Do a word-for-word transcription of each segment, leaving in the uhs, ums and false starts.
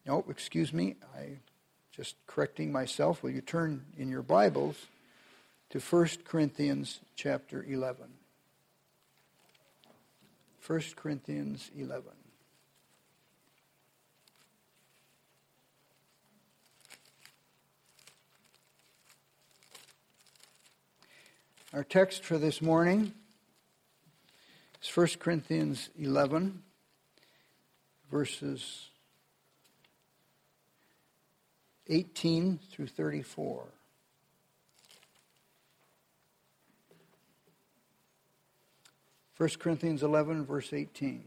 No, excuse me, I just correcting myself. Will you turn in your Bibles to First Corinthians chapter eleven. First Corinthians eleven. Our text for this morning is First Corinthians eleven, verses eighteen through thirty-four. First Corinthians eleven, verse eighteen.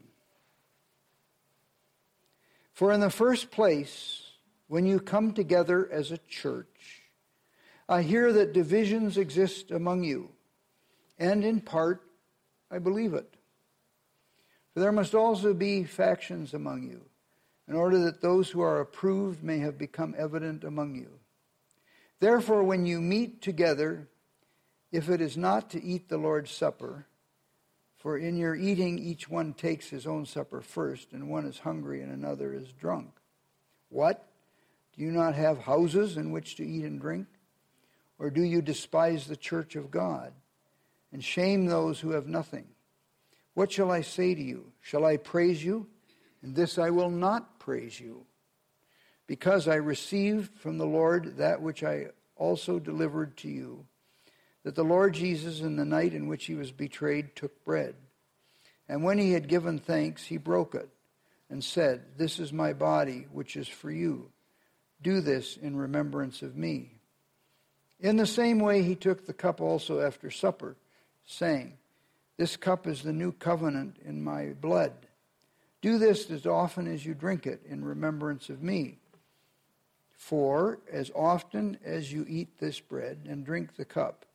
For in the first place, when you come together as a church, I hear that divisions exist among you, and in part, I believe it. For there must also be factions among you, in order that those who are approved may have become evident among you. Therefore, when you meet together, if it is not to eat the Lord's Supper, for in your eating each one takes his own supper first, and one is hungry and another is drunk. What? Do you not have houses in which to eat and drink? Or do you despise the church of God, and shame those who have nothing? What shall I say to you? Shall I praise you? And this I will not praise you, because I received from the Lord that which I also delivered to you, that the Lord Jesus, in the night in which he was betrayed, took bread. And when he had given thanks, he broke it, and said, This is my body, which is for you. Do this in remembrance of me. In the same way he took the cup also after supper, saying, This cup is the new covenant in my blood. Do this as often as you drink it in remembrance of me. For as often as you eat this bread and drink the cup,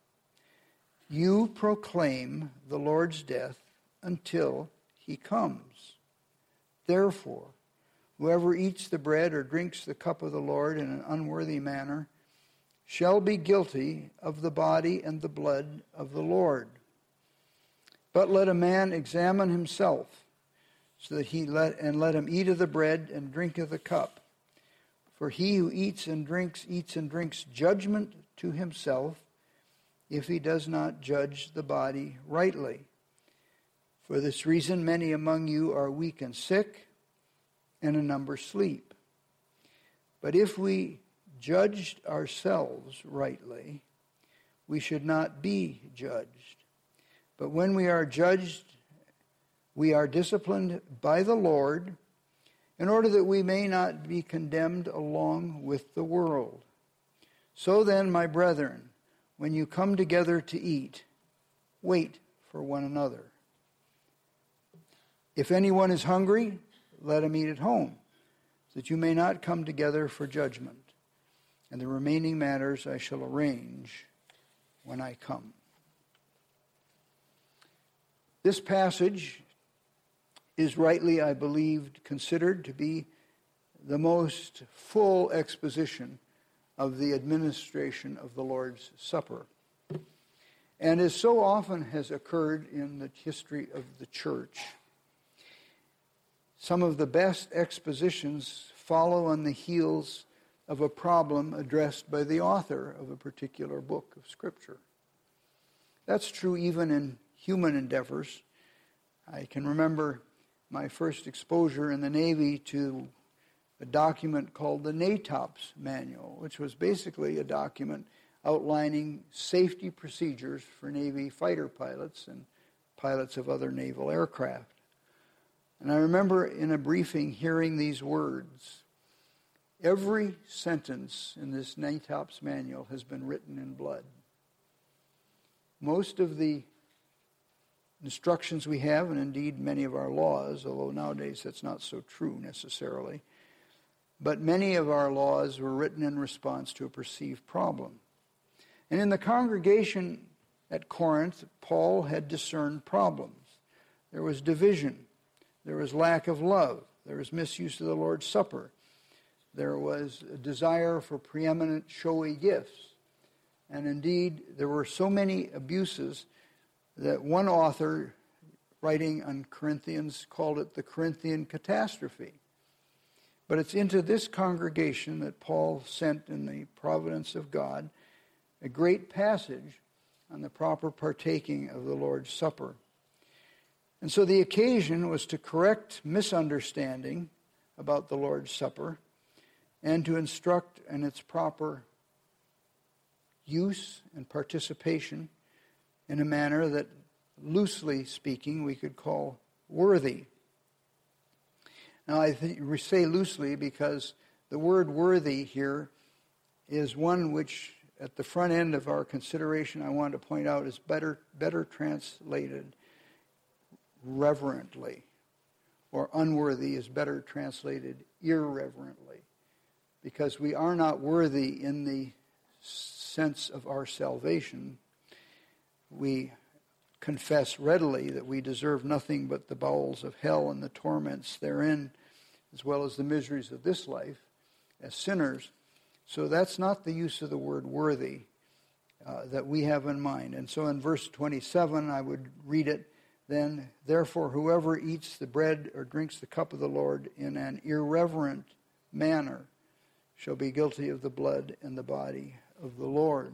you proclaim the Lord's death until he comes. Therefore, whoever eats the bread or drinks the cup of the Lord in an unworthy manner shall be guilty of the body and the blood of the Lord. But let a man examine himself, so that he let and let him eat of the bread and drink of the cup. For he who eats and drinks eats and drinks judgment to himself, if he does not judge the body rightly. For this reason many among you are weak and sick, and a number sleep. But if we judged ourselves rightly, we should not be judged. But when we are judged, we are disciplined by the Lord, in order that we may not be condemned along with the world. So then, my brethren, when you come together to eat, wait for one another. If anyone is hungry, let him eat at home, so that you may not come together for judgment. And the remaining matters I shall arrange when I come. This passage is rightly, I believe, considered to be the most full exposition of the administration of the Lord's Supper. And as so often has occurred in the history of the church, some of the best expositions follow on the heels of a problem addressed by the author of a particular book of Scripture. That's true even in human endeavors. I can remember my first exposure in the Navy to a document called the NATOPS Manual, which was basically a document outlining safety procedures for Navy fighter pilots and pilots of other naval aircraft. And I remember in a briefing hearing these words: every sentence in this NATOPS manual has been written in blood. Most of the instructions we have, and indeed many of our laws, although nowadays that's not so true necessarily, but many of our laws were written in response to a perceived problem. And in the congregation at Corinth, Paul had discerned problems. There was division. There was lack of love. There was misuse of the Lord's Supper. There was a desire for preeminent, showy gifts. And indeed, there were so many abuses that one author, writing on Corinthians, called it the Corinthian catastrophe. But it's into this congregation that Paul sent in the providence of God a great passage on the proper partaking of the Lord's Supper. And so the occasion was to correct misunderstanding about the Lord's Supper and to instruct in its proper use and participation in a manner that, loosely speaking, we could call worthy. Now, I th- we say loosely because the word worthy here is one which, at the front end of our consideration, I want to point out is better, better translated reverently, or unworthy is better translated irreverently, because we are not worthy in the sense of our salvation. We confess readily that we deserve nothing but the bowels of hell and the torments therein, as well as the miseries of this life as sinners. So that's not the use of the word worthy uh, that we have in mind. And so in verse twenty-seven, I would read it then, therefore whoever eats the bread or drinks the cup of the Lord in an irreverent manner shall be guilty of the blood and the body of the Lord.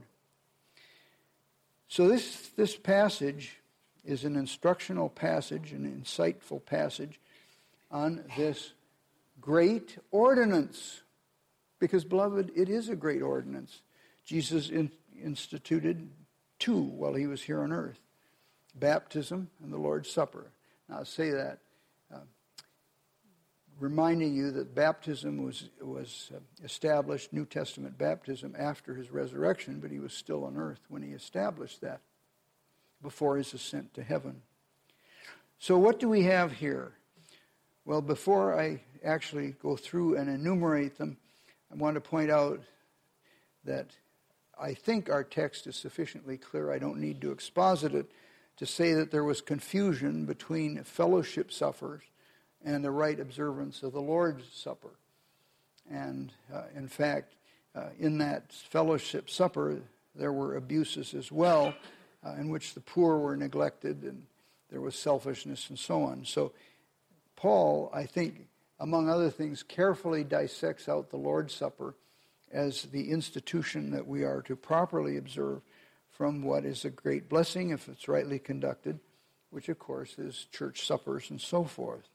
So this, this passage is an instructional passage, an insightful passage on this great ordinance. Because, beloved, it is a great ordinance. Jesus in, instituted two while he was here on earth: baptism and the Lord's Supper. Now, I'll say that, uh, reminding you that baptism was, was uh, established, New Testament baptism, after his resurrection, but he was still on earth when he established that, before his ascent to heaven. So what do we have here? Well, before I actually go through and enumerate them, I want to point out that I think our text is sufficiently clear. I don't need to exposit it to say that there was confusion between fellowship suppers and the right observance of the Lord's Supper. And uh, in fact, uh, in that fellowship supper, there were abuses as well, uh, in which the poor were neglected and there was selfishness and so on. So Paul, I think, among other things, carefully dissects out the Lord's Supper as the institution that we are to properly observe from what is a great blessing if it's rightly conducted, which of course is church suppers and so forth.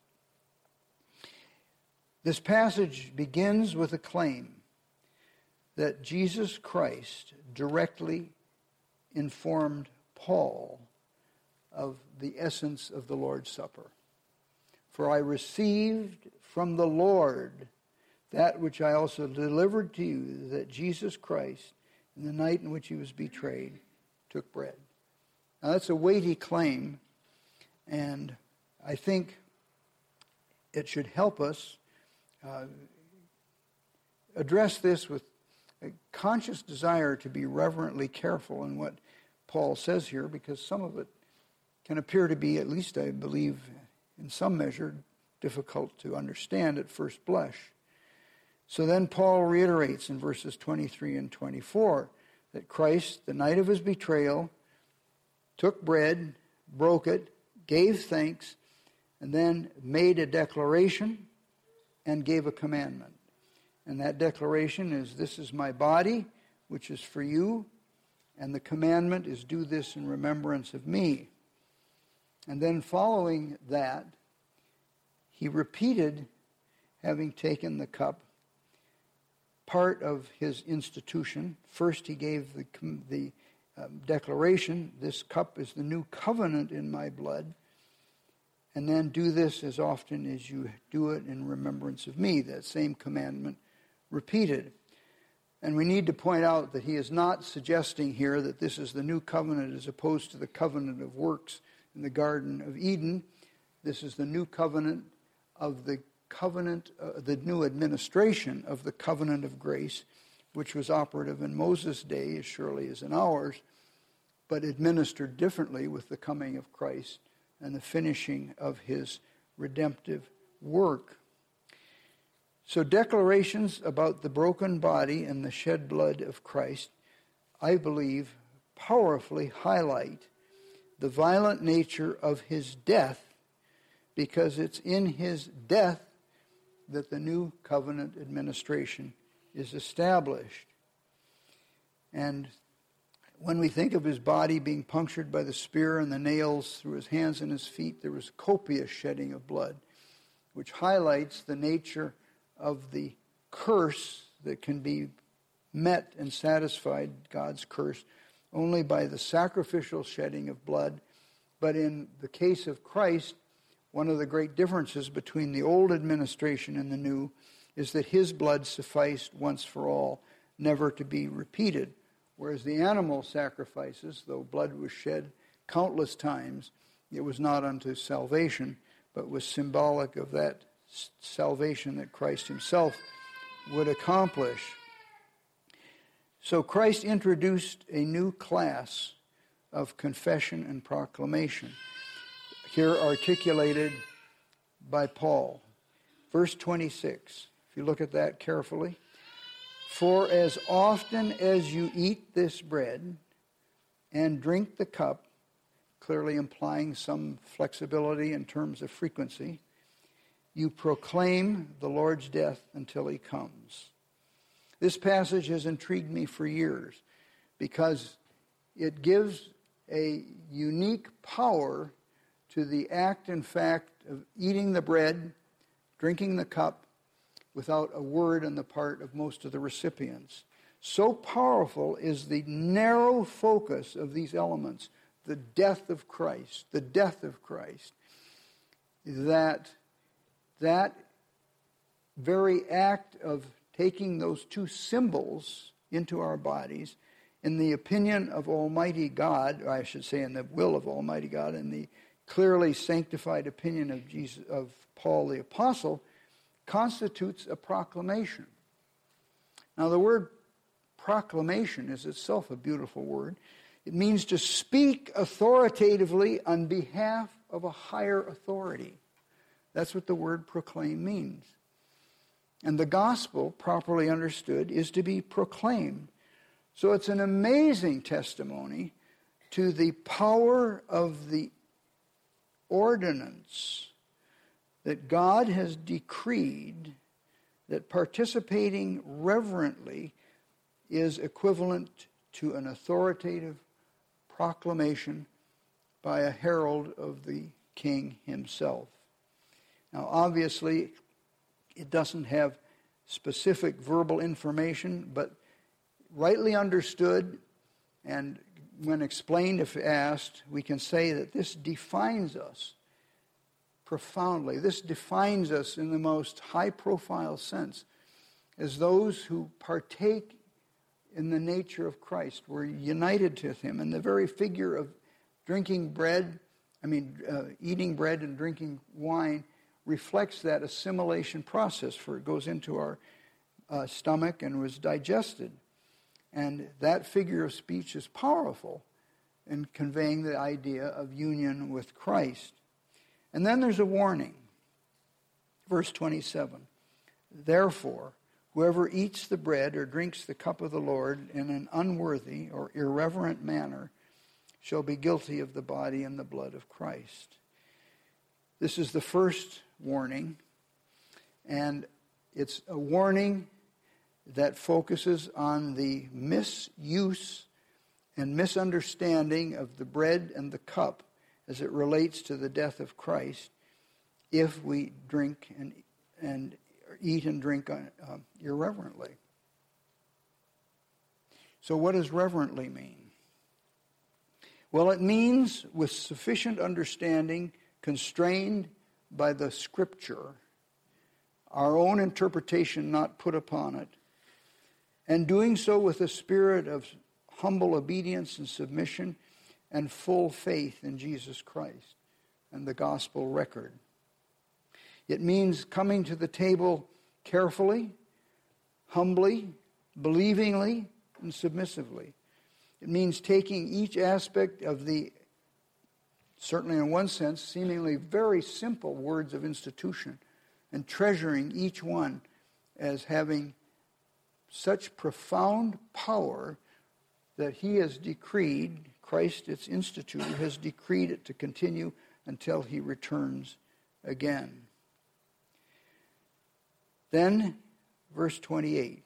This passage begins with a claim that Jesus Christ directly informed Paul of the essence of the Lord's Supper. For I received from the Lord that which I also delivered to you, that Jesus Christ, in the night in which he was betrayed, took bread. Now that's a weighty claim, and I think it should help us uh, address this with a conscious desire to be reverently careful in what Paul says here, because some of it can appear to be, at least I believe, in some measure, difficult to understand at first blush. So then Paul reiterates in verses twenty-three and twenty-four that Christ, the night of his betrayal, took bread, broke it, gave thanks, and then made a declaration and gave a commandment. And that declaration is, this is my body, which is for you, and the commandment is, do this in remembrance of me. And then following that, he repeated, having taken the cup, part of his institution. First, he gave the, the um, declaration, this cup is the new covenant in my blood. And then do this as often as you do it in remembrance of me. That same commandment repeated. And we need to point out that he is not suggesting here that this is the new covenant as opposed to the covenant of works in the Garden of Eden. This is the new covenant of the covenant, uh, the new administration of the covenant of grace, which was operative in Moses' day as surely as in ours, but administered differently with the coming of Christ and the finishing of his redemptive work. So declarations about the broken body and the shed blood of Christ, I believe, powerfully highlight the violent nature of his death, because it's in his death that the new covenant administration is established. And when we think of his body being punctured by the spear and the nails through his hands and his feet, there was copious shedding of blood, which highlights the nature of the curse that can be met and satisfied, God's curse, only by the sacrificial shedding of blood. But in the case of Christ, one of the great differences between the old administration and the new is that his blood sufficed once for all, never to be repeated. Whereas the animal sacrifices, though blood was shed countless times, it was not unto salvation, but was symbolic of that salvation that Christ himself would accomplish. So Christ introduced a new class of confession and proclamation, here articulated by Paul. Verse twenty-six, if you look at that carefully. For as often as you eat this bread and drink the cup, clearly implying some flexibility in terms of frequency, you proclaim the Lord's death until he comes. This passage has intrigued me for years because it gives a unique power to the act and fact of eating the bread, drinking the cup, without a word on the part of most of the recipients. So powerful is the narrow focus of these elements, the death of Christ, the death of Christ, that that very act of taking those two symbols into our bodies, in the opinion of Almighty God, or I should say in the will of Almighty God, in the clearly sanctified opinion of Jesus, of Paul the Apostle, constitutes a proclamation. Now the word proclamation is itself a beautiful word. It means to speak authoritatively on behalf of a higher authority. That's what the word proclaim means. And the gospel, properly understood, is to be proclaimed. So it's an amazing testimony to the power of the ordinance that God has decreed, that participating reverently is equivalent to an authoritative proclamation by a herald of the king himself. Now, obviously, it doesn't have specific verbal information, but rightly understood, and when explained if asked, we can say that this defines us profoundly. This defines us in the most high-profile sense as those who partake in the nature of Christ. We're united to him. And the very figure of drinking bread, I mean, uh, eating bread and drinking wine reflects that assimilation process, for it goes into our uh, stomach and was digested. And that figure of speech is powerful in conveying the idea of union with Christ. And then there's a warning. Verse twenty-seven. Therefore, whoever eats the bread or drinks the cup of the Lord in an unworthy or irreverent manner shall be guilty of the body and the blood of Christ. This is the first warning, and it's a warning that focuses on the misuse and misunderstanding of the bread and the cup as it relates to the death of Christ if we drink and and eat and drink uh, irreverently. So what does reverently mean? Well, it means with sufficient understanding, constrained by the Scripture, our own interpretation not put upon it, and doing so with a spirit of humble obedience and submission and full faith in Jesus Christ and the gospel record. It means coming to the table carefully, humbly, believingly, and submissively. It means taking each aspect of the, certainly in one sense, seemingly very simple words of institution and treasuring each one as having such profound power that he has decreed, Christ, its institutor, has decreed it to continue until he returns again. Then, verse twenty-eight,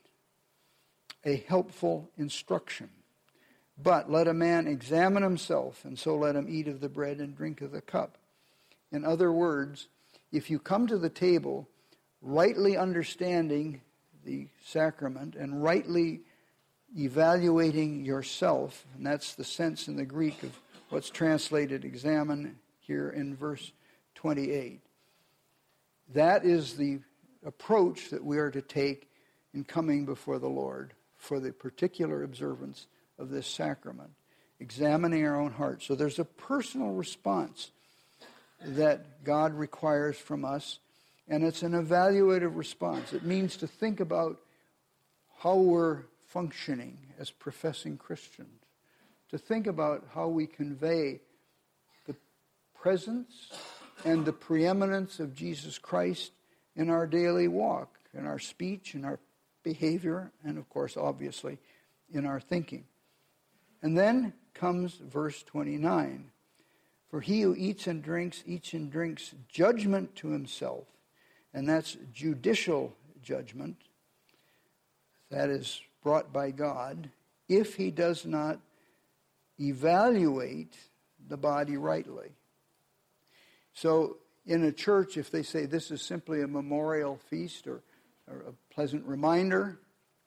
a helpful instruction. But let a man examine himself, and so let him eat of the bread and drink of the cup. In other words, if you come to the table rightly understanding the sacrament and rightly evaluating yourself, and that's the sense in the Greek of what's translated examine here in verse twenty-eight. That is the approach that we are to take in coming before the Lord for the particular observance of this sacrament, examining our own heart. So there's a personal response that God requires from us, and it's an evaluative response. It means to think about how we're functioning as professing Christians, to think about how we convey the presence and the preeminence of Jesus Christ in our daily walk, in our speech, in our behavior, and of course, obviously, in our thinking. And then comes verse twenty-nine. For he who eats and drinks, eats and drinks judgment to himself. And that's judicial judgment. That is brought by God, if he does not evaluate the body rightly. So in a church, if they say this is simply a memorial feast or, or a pleasant reminder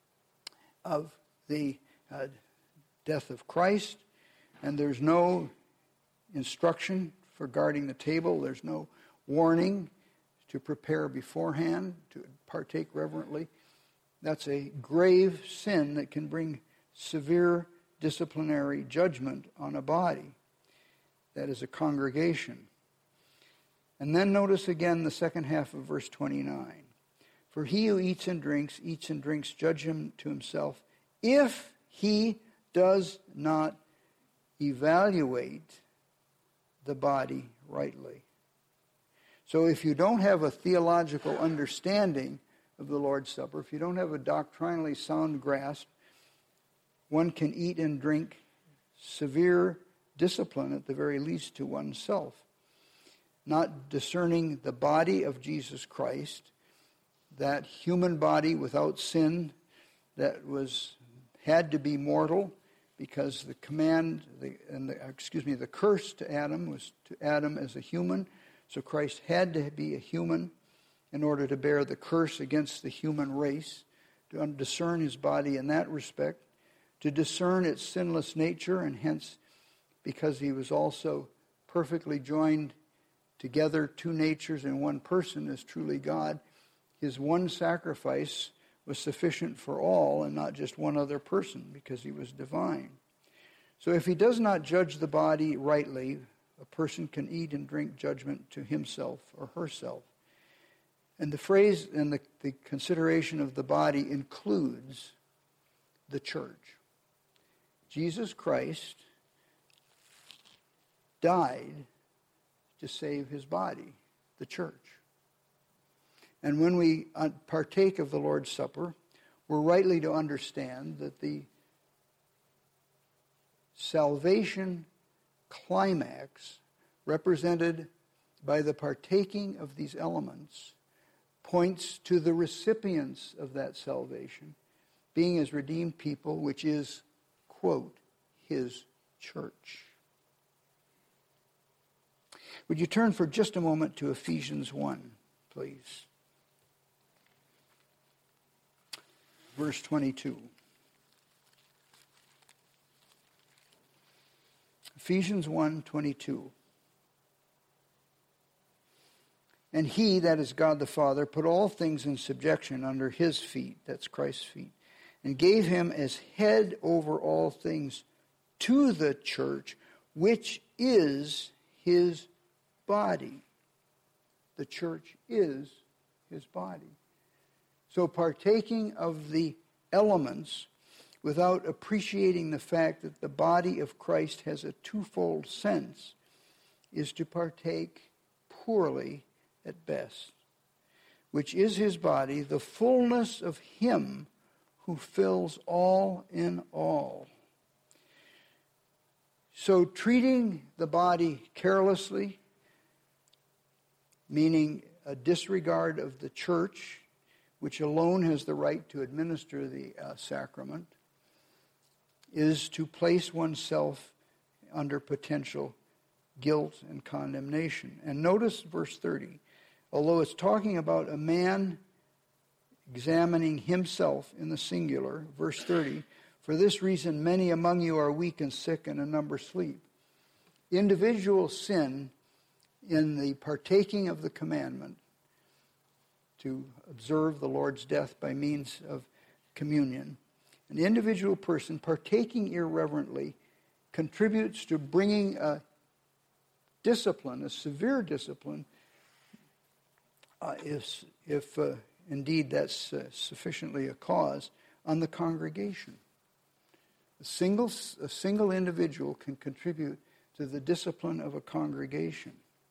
of the uh, death of Christ, and there's no instruction for guarding the table, there's no warning to prepare beforehand, to partake reverently, that's a grave sin that can bring severe disciplinary judgment on a body. That is a congregation. And then notice again the second half of verse twenty-nine. For he who eats and drinks, eats and drinks judgment to himself, if he does not evaluate the body rightly. So if you don't have a theological understanding of the Lord's Supper, if you don't have a doctrinally sound grasp, one can eat and drink severe discipline, at the very least, to oneself. Not discerning the body of Jesus Christ, that human body without sin that was had to be mortal, because the command, the, and the, excuse me, the curse to Adam was to Adam as a human. So Christ had to be a human in order to bear the curse against the human race, to discern his body in that respect, to discern its sinless nature, and hence, because he was also perfectly joined together, two natures in one person as truly God, his one sacrifice was sufficient for all and not just one other person, because he was divine. So if he does not judge the body rightly, a person can eat and drink judgment to himself or herself. And the phrase and the, the consideration of the body includes the church. Jesus Christ died to save his body, the church. And when we partake of the Lord's Supper, we're rightly to understand that the salvation climax represented by the partaking of these elements points to the recipients of that salvation being his redeemed people, which is, quote, his church. Would you turn for just a moment to Ephesians one, please? Verse twenty-two. Ephesians one twenty-two. And he, that is God the Father, put all things in subjection under his feet, that's Christ's feet, and gave him as head over all things to the church, which is his body. The church is his body. So partaking of the elements without appreciating the fact that the body of Christ has a twofold sense is to partake poorly at best, which is his body, the fullness of him who fills all in all. So treating the body carelessly, meaning a disregard of the church, which alone has the right to administer the uh, sacrament, is to place oneself under potential guilt and condemnation. And notice verse thirty. Although it's talking about a man examining himself in the singular, verse thirty, for this reason many among you are weak and sick, and a number sleep. Individual sin in the partaking of the commandment to observe the Lord's death by means of communion, an individual person partaking irreverently contributes to bringing a discipline, a severe discipline, uh, if, if uh, indeed that's uh, sufficiently a cause, on the congregation. A single, a single individual can contribute to the discipline of a congregation.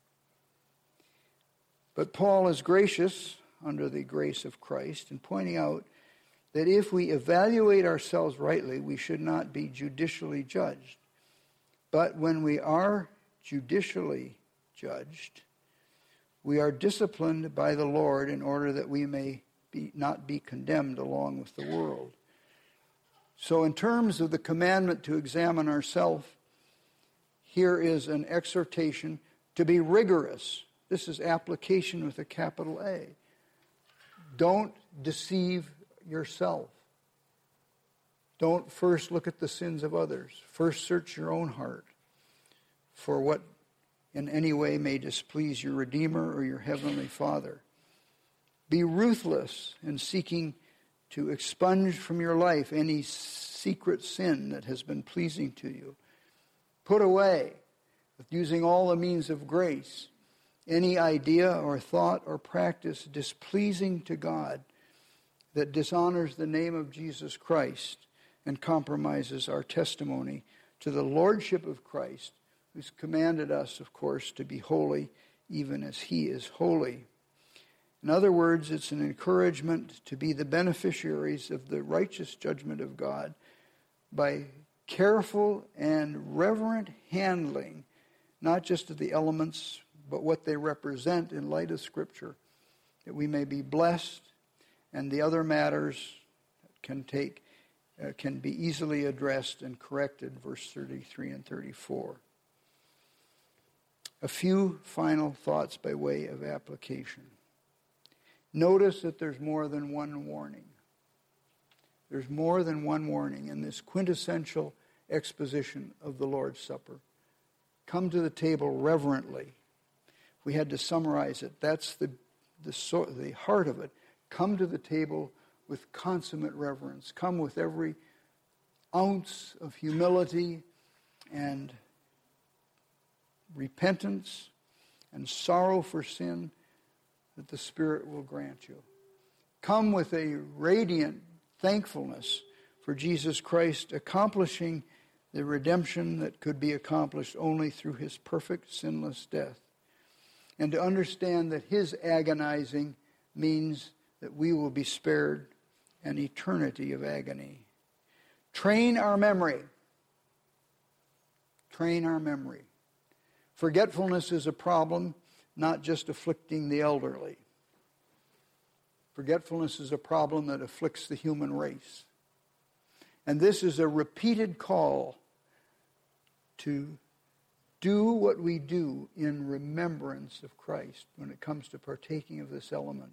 But Paul is gracious under the grace of Christ in pointing out that if we evaluate ourselves rightly, we should not be judicially judged. But when we are judicially judged, we are disciplined by the Lord in order that we may be, not be condemned along with the world. So in terms of the commandment to examine ourselves, here is an exhortation to be rigorous. This is application with a capital A. Don't deceive yourself. Don't first look at the sins of others. First search your own heart for what in any way may displease your Redeemer or your Heavenly Father. Be ruthless in seeking to expunge from your life any secret sin that has been pleasing to you. Put away, with using all the means of grace, any idea or thought or practice displeasing to God that dishonors the name of Jesus Christ and compromises our testimony to the lordship of Christ, who's commanded us, of course, to be holy even as he is holy. In other words, it's an encouragement to be the beneficiaries of the righteous judgment of God by careful and reverent handling, not just of the elements, but what they represent in light of Scripture, that we may be blessed, and the other matters can take uh, can be easily addressed and corrected, verse thirty-three and thirty-four. A few final thoughts by way of application. Notice that there's more than one warning. There's more than one warning in this quintessential exposition of the Lord's Supper. Come to the table reverently. If we had to summarize it, that's the, the, so, the heart of it. Come to the table with consummate reverence. Come with every ounce of humility and repentance and sorrow for sin that the Spirit will grant you. Come with a radiant thankfulness for Jesus Christ accomplishing the redemption that could be accomplished only through his perfect sinless death. And to understand that his agonizing means that we will be spared an eternity of agony. Train our memory. Train our memory. Forgetfulness is a problem, not just afflicting the elderly. Forgetfulness is a problem that afflicts the human race. And this is a repeated call to do what we do in remembrance of Christ when it comes to partaking of this element.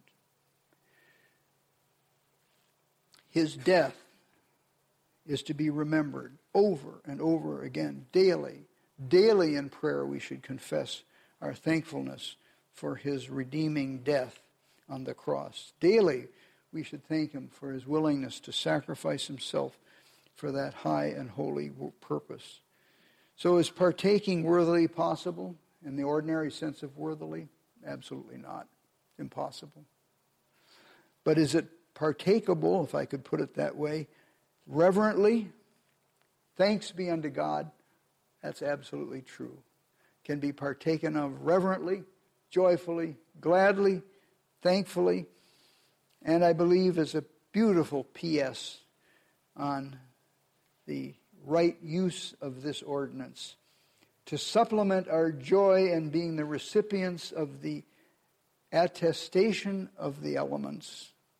His death is to be remembered over and over again, daily. Daily in prayer we should confess our thankfulness for his redeeming death on the cross. Daily we should thank him for his willingness to sacrifice himself for that high and holy purpose. So is partaking worthily possible in the ordinary sense of worthily? Absolutely not. Impossible. But is it partakeable, if I could put it that way, reverently? Thanks be unto God. That's absolutely true. Can be partaken of reverently, joyfully, gladly, thankfully, and I believe is a beautiful P S on the right use of this ordinance to supplement our joy in being the recipients of the attestation of the elements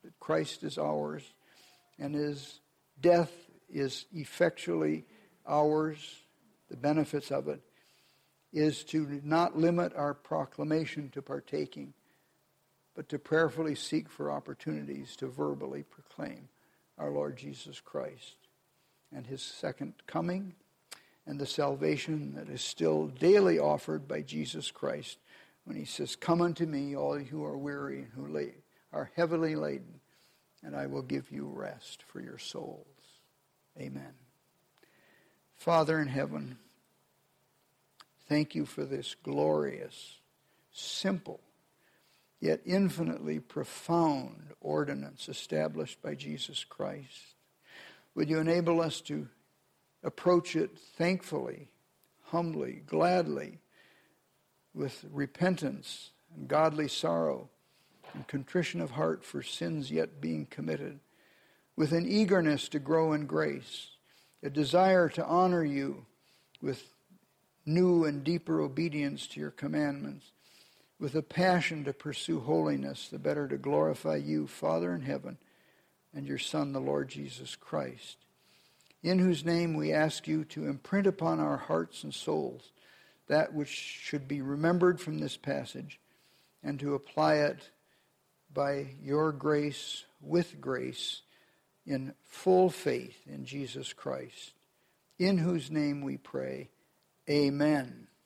that Christ is ours and his death is effectually ours, the benefits of it, is to not limit our proclamation to partaking, but to prayerfully seek for opportunities to verbally proclaim our Lord Jesus Christ and his second coming and the salvation that is still daily offered by Jesus Christ when he says, "Come unto me, all you who are weary and who lay, are heavily laden, and I will give you rest for your souls." Amen. Father in heaven, thank you for this glorious, simple, yet infinitely profound ordinance established by Jesus Christ. Would you enable us to approach it thankfully, humbly, gladly, with repentance and godly sorrow and contrition of heart for sins yet being committed, with an eagerness to grow in grace, a desire to honor you with new and deeper obedience to your commandments, with a passion to pursue holiness, the better to glorify you, Father in heaven, and your Son, the Lord Jesus Christ, in whose name we ask you to imprint upon our hearts and souls that which should be remembered from this passage, and to apply it by your grace, with grace, in full faith in Jesus Christ, in whose name we pray. Amen.